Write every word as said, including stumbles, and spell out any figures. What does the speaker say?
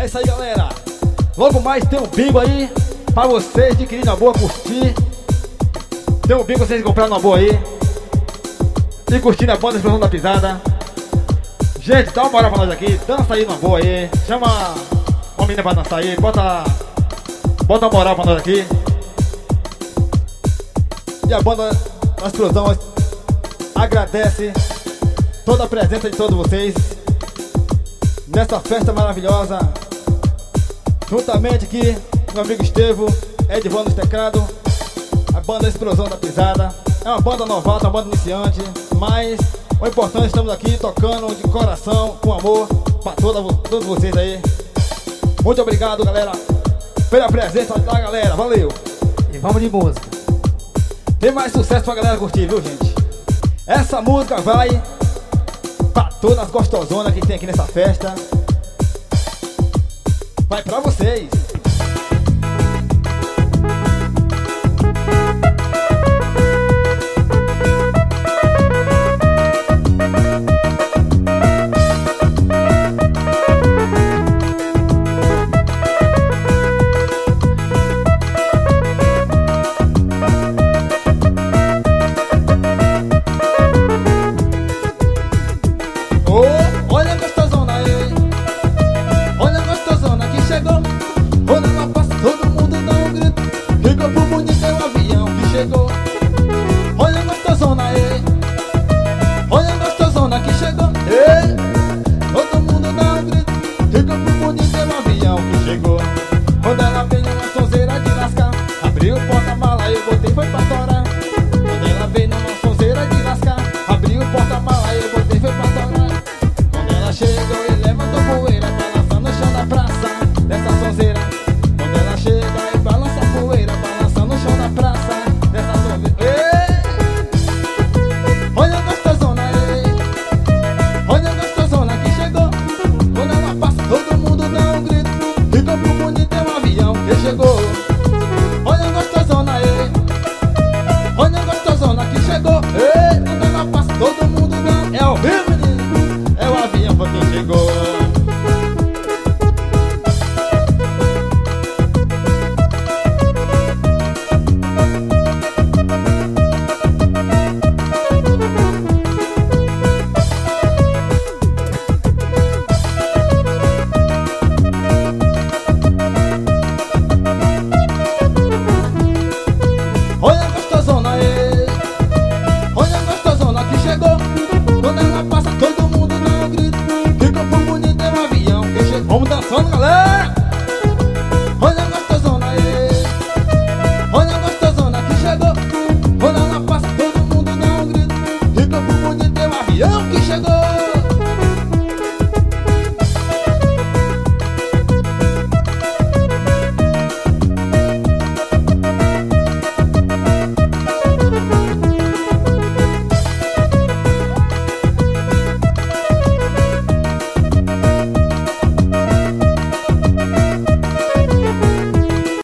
É isso aí, galera. Logo mais tem um bingo aí pra vocês adquirirem na boa, curtir. Tem um bingo pra vocês comprarem na boa aí e curtindo a banda Explosão da Pisada. Gente, dá uma moral pra nós aqui. Dança aí na boa aí. Chama uma menina pra dançar aí. Bota, bota uma moral pra nós aqui. E a banda da Explosão agradece toda a presença de todos vocês nessa festa maravilhosa. Juntamente aqui, meu amigo Estevo, Edvan no teclado, a banda Explosão da Pisada. É uma banda novata, uma banda iniciante, mas o importante, estamos aqui tocando de coração, com amor, para todos vocês aí. Muito obrigado, galera, pela presença da galera, valeu! E vamos de música. Tem mais sucesso pra galera curtir, viu, gente? Essa música vai pra todas as gostosonas que tem aqui nessa festa. Vai pra vocês. Oh, olha a gostosona aí. Olha a gostosona que chegou. Quando ela passa, todo mundo dá um grito. Que corpo bonito é o avião que chegou. Olha a gostosona aí. Olha a gostosona que chegou. Ei, todo mundo dá um grito. Que corpo bonito é o avião que chegou. Quando ela veio numa sonzeira de lascar, abriu o porta-mala e eu botei foi pra torar. Quando ela veio numa sonzeira de lascar, abriu o porta-mala e eu botei foi pra torar. Quando ela chegou e levantou poeira, balançando no chão da praça dessa sonzeira. Quando ela chega e balança a poeira, balançando no chão da praça dessa sonzeira. Ei! Olha a gostosona aí. Olha a gostosona que chegou. Quando ela passa, todo mundo dá um grito. Que corpo bonito é um avião que chegou. Olha a gostosona aí. Olha a gostosona que chegou. Ei! Quando ela passa, todo mundo dá. É o vivo, menino. É o avião pra quem chegou. Olha a gostosona aí. Olha a gostosona que chegou. Quando ela passa, todo mundo dá um grito. Que corpo bonito é um avião que chegou. Vamos dançando, galera.